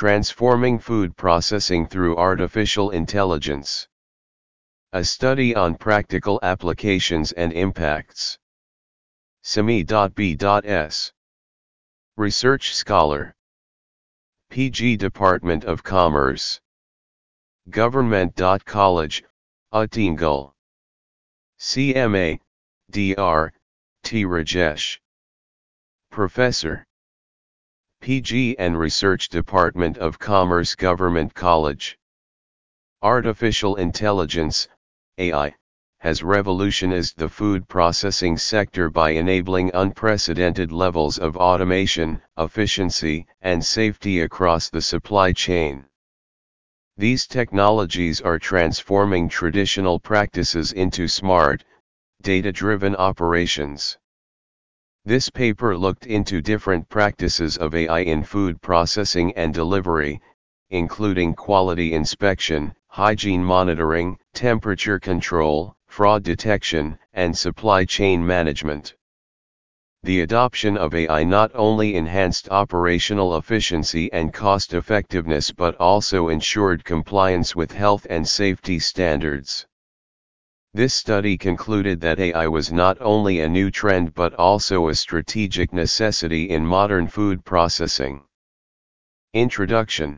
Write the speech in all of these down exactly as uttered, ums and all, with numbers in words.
Transforming Food Processing Through Artificial Intelligence. A study on practical applications and impacts. S M E.B.S. Research Scholar. P G Department of Commerce. Government College, Uttingul. C M A, D R T Rajesh. Professor. P G and Research Department of Commerce Government College. Artificial intelligence, A I, has revolutionized the food processing sector by enabling unprecedented levels of automation, efficiency, and safety across the supply chain. These technologies are transforming traditional practices into smart, data-driven operations. This paper looked into different practices of A I in food processing and delivery, including quality inspection, hygiene monitoring, temperature control, fraud detection, and supply chain management. The adoption of A I not only enhanced operational efficiency and cost effectiveness but also ensured compliance with health and safety standards. This study concluded that A I was not only a new trend but also a strategic necessity in modern food processing. Introduction.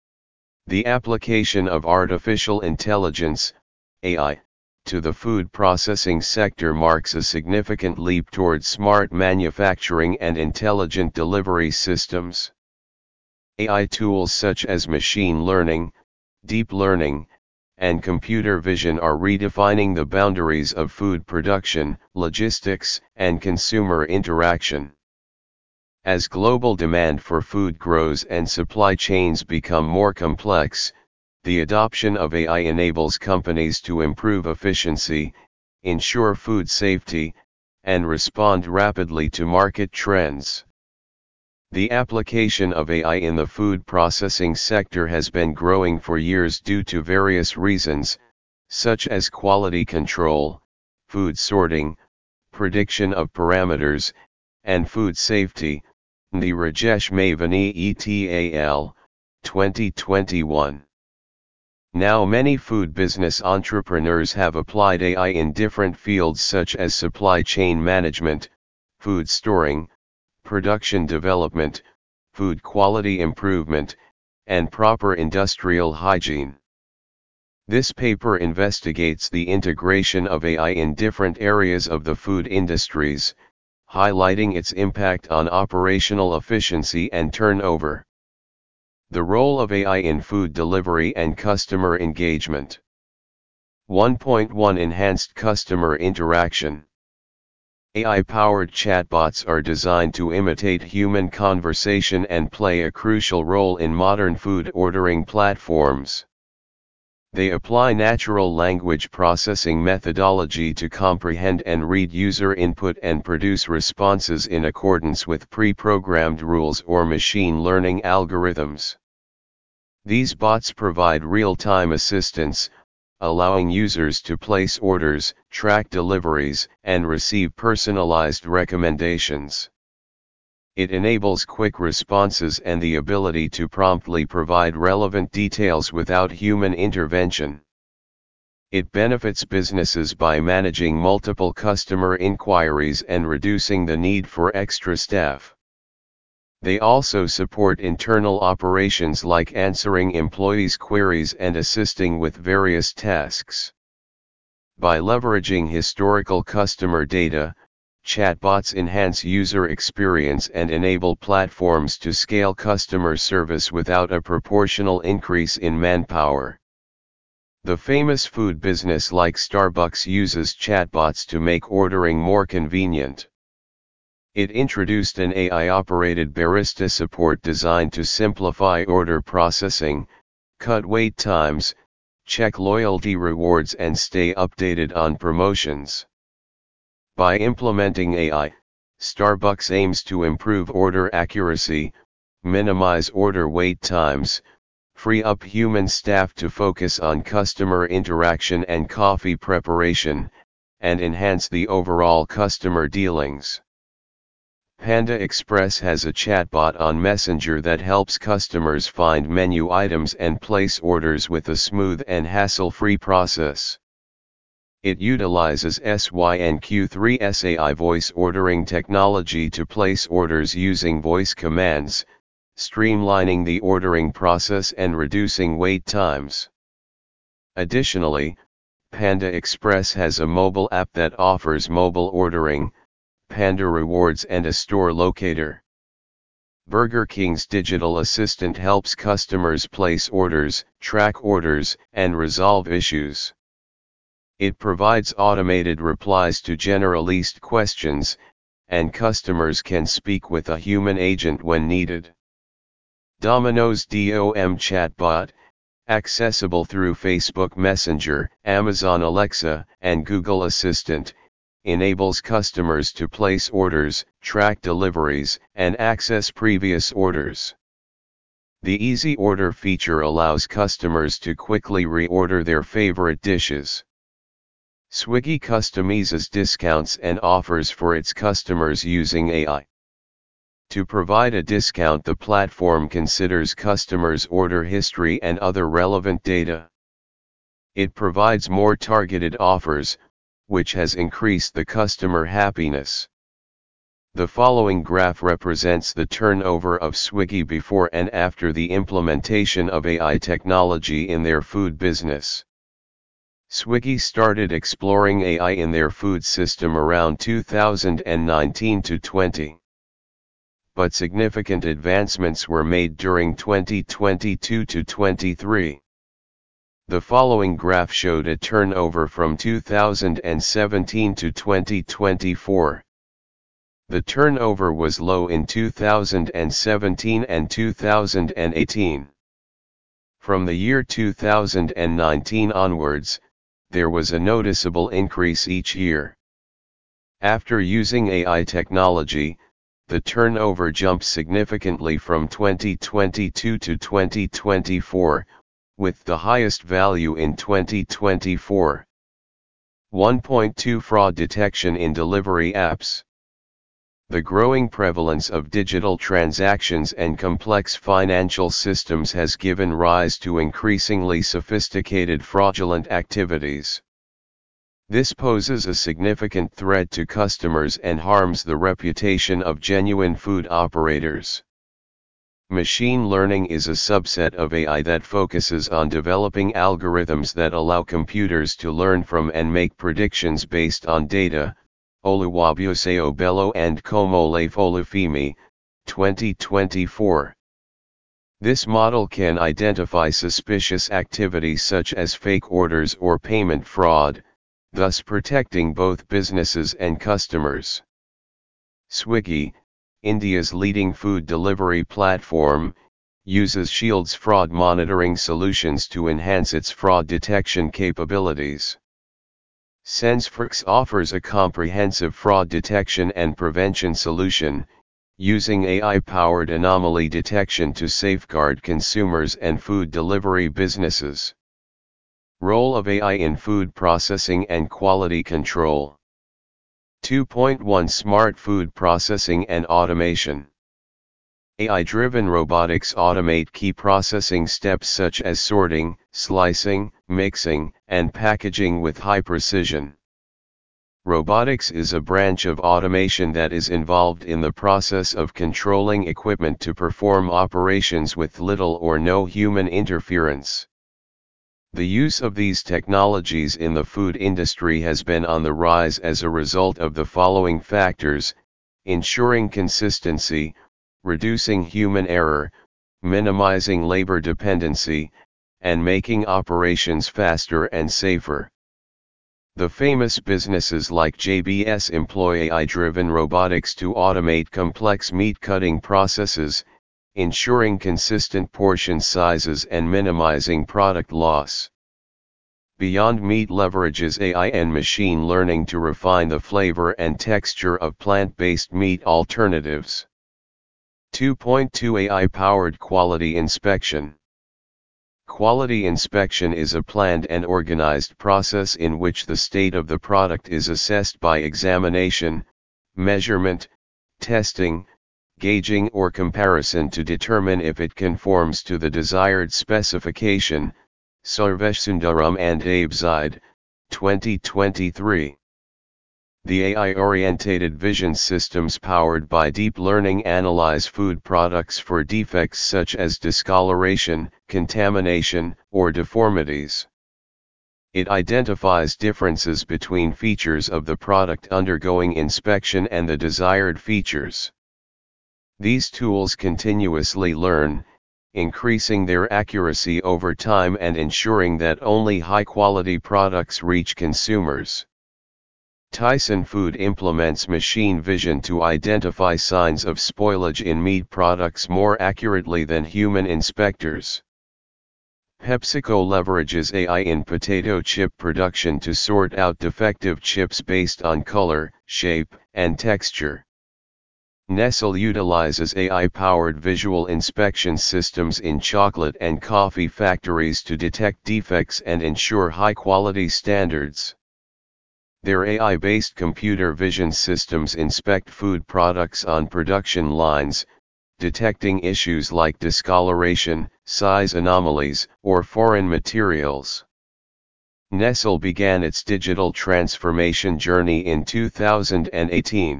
The application of artificial intelligence, A I, to the food processing sector marks a significant leap towards smart manufacturing and intelligent delivery systems. A I tools such as machine learning, deep learning, and computer vision are redefining the boundaries of food production, logistics, and consumer interaction. As global demand for food grows and supply chains become more complex, the adoption of A I enables companies to improve efficiency, ensure food safety, and respond rapidly to market trends. The application of A I in the food processing sector has been growing for years due to various reasons, such as quality control, food sorting, prediction of parameters, and food safety. The Rajesh Mavani et al., twenty twenty-one. Now many food business entrepreneurs have applied A I in different fields such as supply chain management, food storing, production development, food quality improvement, and proper industrial hygiene. This paper investigates the integration of A I in different areas of the food industries, highlighting its impact on operational efficiency and turnover. The role of A I in food delivery and customer engagement. one point one Enhanced customer interaction. A I-powered chatbots are designed to imitate human conversation and play a crucial role in modern food ordering platforms. They apply natural language processing methodology to comprehend and read user input and produce responses in accordance with pre-programmed rules or machine learning algorithms. These bots provide real-time assistance, allowing users to place orders, track deliveries, and receive personalized recommendations. It enables quick responses and the ability to promptly provide relevant details without human intervention. It benefits businesses by managing multiple customer inquiries and reducing the need for extra staff. They also support internal operations like answering employees' queries and assisting with various tasks. By leveraging historical customer data, chatbots enhance user experience and enable platforms to scale customer service without a proportional increase in manpower. The famous food business like Starbucks uses chatbots to make ordering more convenient. It introduced an A I-operated barista support designed to simplify order processing, cut wait times, check loyalty rewards and stay updated on promotions. By implementing A I, Starbucks aims to improve order accuracy, minimize order wait times, free up human staff to focus on customer interaction and coffee preparation, and enhance the overall customer dealings. Panda Express has a chatbot on Messenger that helps customers find menu items and place orders with a smooth and hassle-free process. It utilizes S Y N Q three S A I voice ordering technology to place orders using voice commands, streamlining the ordering process and reducing wait times. Additionally, Panda Express has a mobile app that offers mobile ordering, Panda Rewards and a store locator. Burger King's digital assistant helps customers place orders, track orders, and resolve issues. It provides automated replies to generalist questions, and customers can speak with a human agent when needed. Domino's DOM chatbot, accessible through Facebook Messenger, Amazon Alexa, and Google Assistant, enables customers to place orders, track deliveries, and access previous orders. The Easy Order feature allows customers to quickly reorder their favorite dishes. Swiggy customizes discounts and offers for its customers using A I. To provide a discount, the platform considers customers' order history and other relevant data. It provides more targeted offers, which has increased the customer happiness. The following graph represents the turnover of Swiggy before and after the implementation of A I technology in their food business. Swiggy started exploring A I in their food system around two thousand nineteen to twenty. But significant advancements were made during twenty twenty-two to twenty-three. The following graph showed a turnover from two thousand seventeen to twenty twenty-four. The turnover was low in two thousand seventeen and two thousand eighteen. From the year two thousand nineteen onwards, there was a noticeable increase each year. After using A I technology, the turnover jumped significantly from twenty twenty-two to twenty twenty-four, with the highest value in twenty twenty-four. one point two Fraud detection in delivery apps. The growing prevalence of digital transactions and complex financial systems has given rise to increasingly sophisticated fraudulent activities. This poses a significant threat to customers and harms the reputation of genuine food operators. Machine learning is a subset of A I that focuses on developing algorithms that allow computers to learn from and make predictions based on data. Oluwabiosi Bello and Komole Olufemi, twenty twenty-four. This model can identify suspicious activity such as fake orders or payment fraud, thus protecting both businesses and customers. Swiggy, India's leading food delivery platform, uses Shield's fraud monitoring solutions to enhance its fraud detection capabilities. SenseFrix offers a comprehensive fraud detection and prevention solution, using A I-powered anomaly detection to safeguard consumers and food delivery businesses. Role of A I in food processing and quality control. two point one Smart food processing and automation. A I-driven robotics automate key processing steps such as sorting, slicing, mixing, and packaging with high precision. Robotics is a branch of automation that is involved in the process of controlling equipment to perform operations with little or no human interference. The use of these technologies in the food industry has been on the rise as a result of the following factors: ensuring consistency, reducing human error, minimizing labor dependency, and making operations faster and safer. The famous businesses like J B S employ A I-driven robotics to automate complex meat-cutting processes, ensuring consistent portion sizes and minimizing product loss. Beyond Meat leverages A I and machine learning to refine the flavor and texture of plant-based meat alternatives. two point two A I-powered quality inspection. Quality inspection is a planned and organized process in which the state of the product is assessed by examination, measurement, testing, gauging or comparison to determine if it conforms to the desired specification. Sarveshsundaram and Abe Zaid, twenty twenty-three. The A I-orientated vision systems powered by deep learning analyze food products for defects such as discoloration, contamination, or deformities. It identifies differences between features of the product undergoing inspection and the desired features. These tools continuously learn, increasing their accuracy over time and ensuring that only high-quality products reach consumers. Tyson Food implements machine vision to identify signs of spoilage in meat products more accurately than human inspectors. PepsiCo leverages A I in potato chip production to sort out defective chips based on color, shape, and texture. Nestle utilizes A I-powered visual inspection systems in chocolate and coffee factories to detect defects and ensure high-quality standards. Their A I-based computer vision systems inspect food products on production lines, detecting issues like discoloration, size anomalies, or foreign materials. Nestle began its digital transformation journey in two thousand eighteen.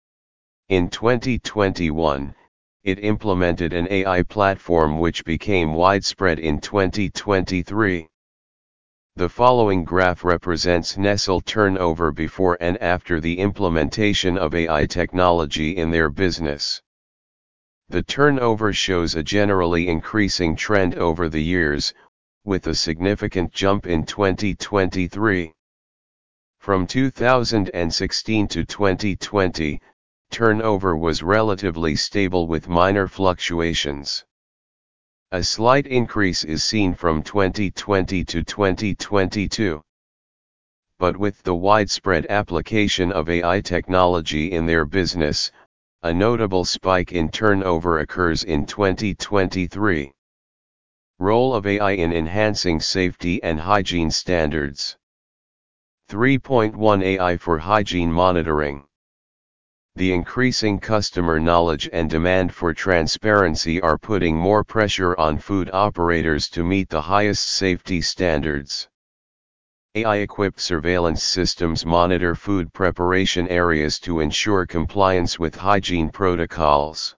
In twenty twenty-one, it implemented an A I platform which became widespread in twenty twenty-three. The following graph represents Nestle turnover before and after the implementation of A I technology in their business. The turnover shows a generally increasing trend over the years, with a significant jump in twenty twenty-three. From two thousand sixteen to twenty twenty, turnover was relatively stable with minor fluctuations. A slight increase is seen from twenty twenty to twenty twenty-two. But with the widespread application of A I technology in their business, a notable spike in turnover occurs in twenty twenty-three. Role of A I in enhancing safety and hygiene standards. three point one A I for hygiene monitoring. The increasing customer knowledge and demand for transparency are putting more pressure on food operators to meet the highest safety standards. A I-equipped surveillance systems monitor food preparation areas to ensure compliance with hygiene protocols.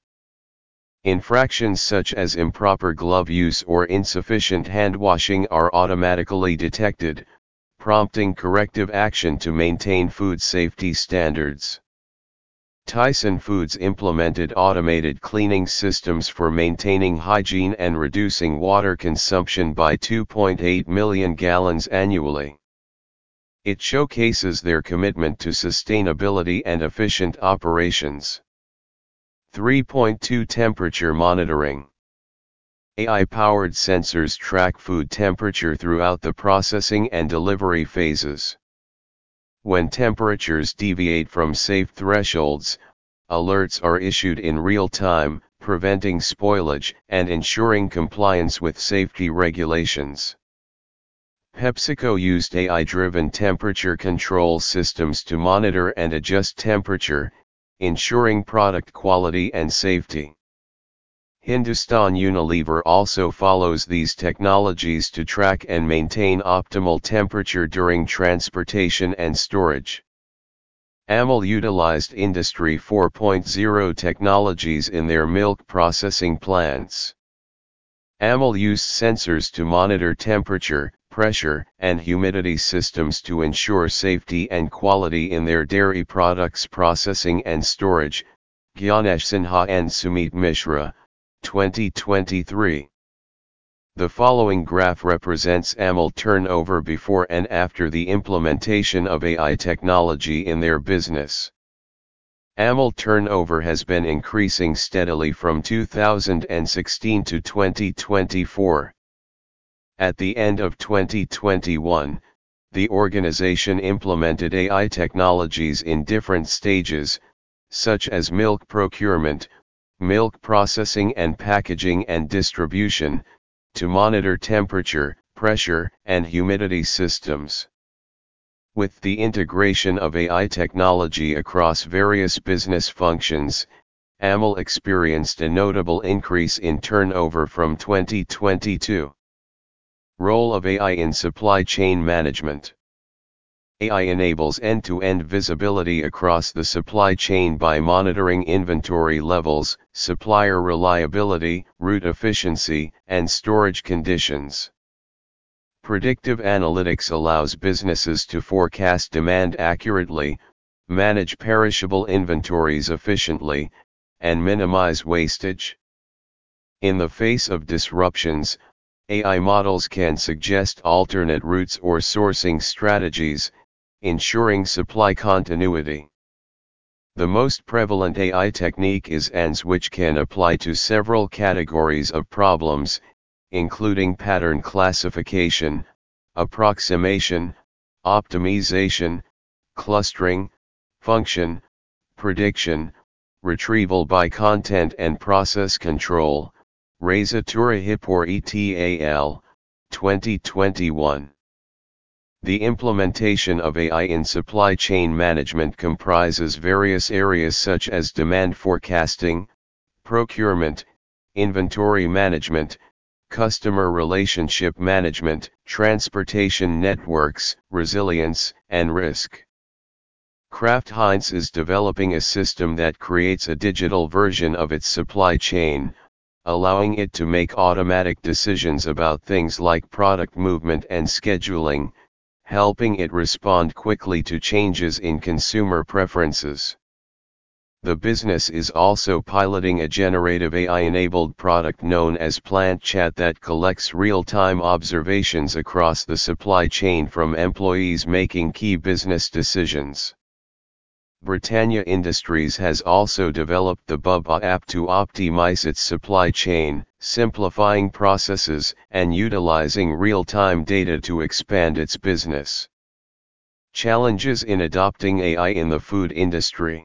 Infractions such as improper glove use or insufficient hand washing are automatically detected, prompting corrective action to maintain food safety standards. Tyson Foods implemented automated cleaning systems for maintaining hygiene and reducing water consumption by two point eight million gallons annually. It showcases their commitment to sustainability and efficient operations. three point two Temperature monitoring. A I-powered sensors track food temperature throughout the processing and delivery phases. When temperatures deviate from safe thresholds, alerts are issued in real time, preventing spoilage and ensuring compliance with safety regulations. PepsiCo used A I-driven temperature control systems to monitor and adjust temperature, ensuring product quality and safety. Hindustan Unilever also follows these technologies to track and maintain optimal temperature during transportation and storage. Amul utilized Industry four point oh technologies in their milk processing plants. Amul used sensors to monitor temperature, pressure, and humidity systems to ensure safety and quality in their dairy products processing and storage. Gyanesh Sinha and Sumit Mishra, twenty twenty-three. The following graph represents Amul turnover before and after the implementation of A I technology in their business. Amul turnover has been increasing steadily from two thousand sixteen to twenty twenty-four. At the end of twenty twenty-one, the organization implemented A I technologies in different stages, such as milk procurement, milk processing and packaging and distribution, to monitor temperature, pressure, and humidity systems. With the integration of A I technology across various business functions, Amul experienced a notable increase in turnover from twenty twenty-two. Role of A I in supply chain management. A I enables end-to-end visibility across the supply chain by monitoring inventory levels, supplier reliability, route efficiency, and storage conditions. Predictive analytics allows businesses to forecast demand accurately, manage perishable inventories efficiently, and minimize wastage. In the face of disruptions, A I models can suggest alternate routes or sourcing strategies, ensuring supply continuity. The most prevalent A I technique is A N S, which can apply to several categories of problems, including pattern classification, approximation, optimization, clustering, function, prediction, retrieval by content and process control. Razatura Hipor et al., twenty twenty-one. The implementation of A I in supply chain management comprises various areas such as demand forecasting, procurement, inventory management, customer relationship management, transportation networks, resilience, and risk. Kraft Heinz is developing a system that creates a digital version of its supply chain, allowing it to make automatic decisions about things like product movement and scheduling, helping it respond quickly to changes in consumer preferences. The business is also piloting a generative A I-enabled product known as Plant Chat that collects real-time observations across the supply chain from employees making key business decisions. Britannia Industries has also developed the Bubba app to optimize its supply chain, simplifying processes and utilizing real-time data to expand its business. Challenges in adopting A I in the food industry.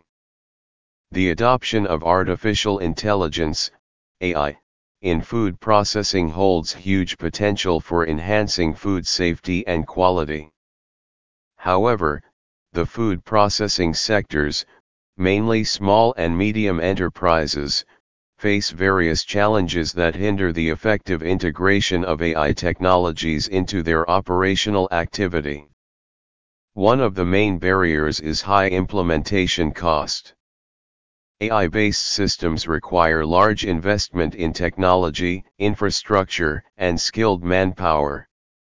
The adoption of artificial intelligence, A I, in food processing holds huge potential for enhancing food safety and quality. However, the food processing sectors, mainly small and medium enterprises, face various challenges that hinder the effective integration of A I technologies into their operational activity. One of the main barriers is high implementation cost. A I-based systems require large investment in technology, infrastructure, and skilled manpower.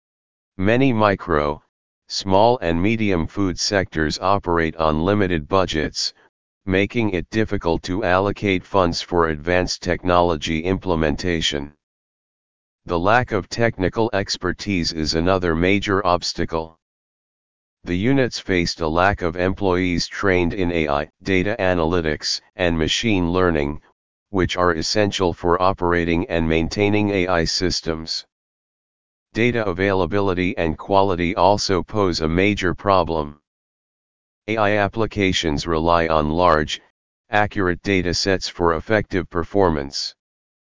Many micro, small and medium food sectors operate on limited budgets, making it difficult to allocate funds for advanced technology implementation. The lack of technical expertise is another major obstacle. The units faced a lack of employees trained in A I, data analytics, and machine learning, which are essential for operating and maintaining A I systems. Data availability and quality also pose a major problem. A I applications rely on large, accurate data sets for effective performance.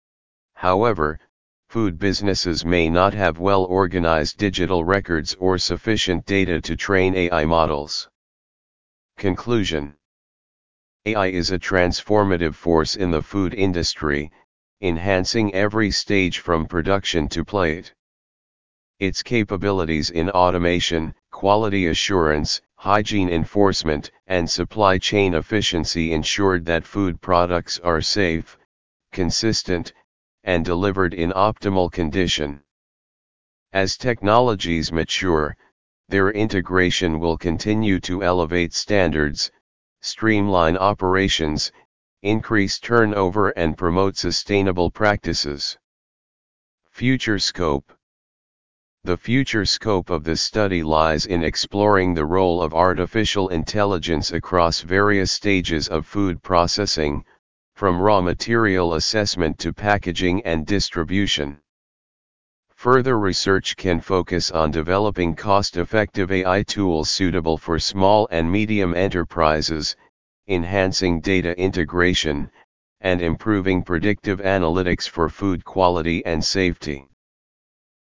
However, food businesses may not have well-organized digital records or sufficient data to train A I models. Conclusion: A I is a transformative force in the food industry, enhancing every stage from production to plate. Its capabilities in automation, quality assurance, hygiene enforcement, and supply chain efficiency ensured that food products are safe, consistent, and delivered in optimal condition. As technologies mature, their integration will continue to elevate standards, streamline operations, increase turnover, and promote sustainable practices. Future scope. The future scope of this study lies in exploring the role of artificial intelligence across various stages of food processing, from raw material assessment to packaging and distribution. Further research can focus on developing cost-effective A I tools suitable for small and medium enterprises, enhancing data integration, and improving predictive analytics for food quality and safety.